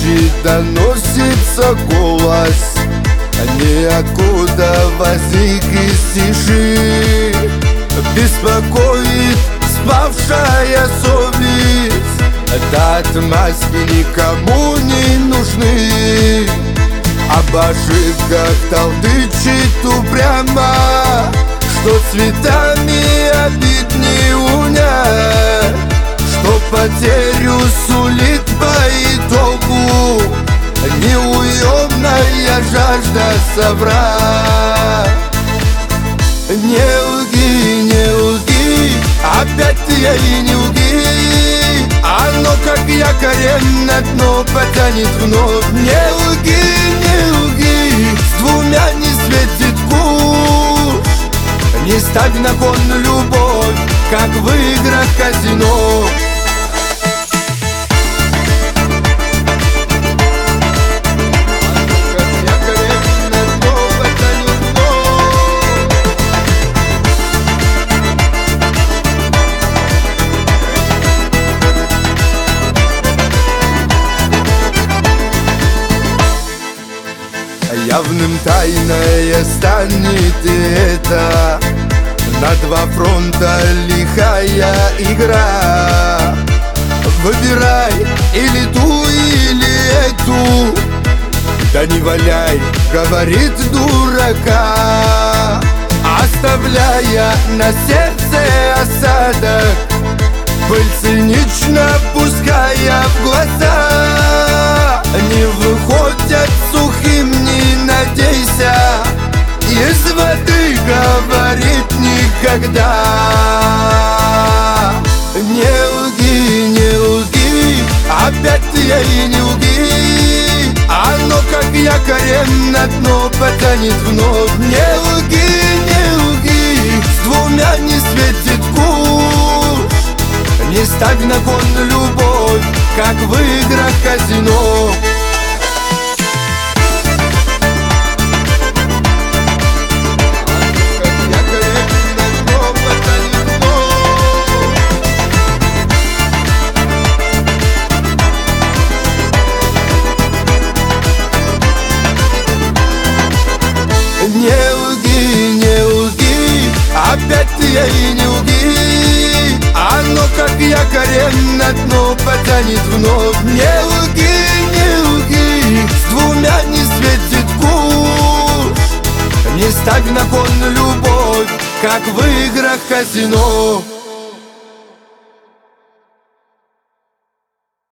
ночи доносится голос, ниоткуда возник из тиши. Беспокоит спавшая совесть, да отмазки никому не нужны. Об ошибках толдычит упрямо, что цветами обид не унять, что потерю сулит по итогу неуемная жажда соврать. Не лги, не лги, опять ты ей не лги, оно как якорь на дно потянет вновь. Не лги, не лги, с двумя не светит куш. Не ставь на кон любовь, как в играх казино. Явным тайное станет и это, на два фронта лихая игра. Выбирай или ту, или эту, да не валяй, говорит дурака, оставляя на сердце осадок, пыль цинично пуская в глаза. Не выходят сухим, не надейся, из воды говорит никогда. Не лги, не лги, опять ты ей не лги, оно как якорь на дно потянет вновь. Не лги, не лги, с двумя не светит куш. Не ставь на кон любовь, как в играх казино. Не лги, не лги, опять ты ей не лги, оно как якорь на дно потянет вновь. Не лги, не лги, с двумя не светит куш. Не ставь на кон любовь, как в играх казино.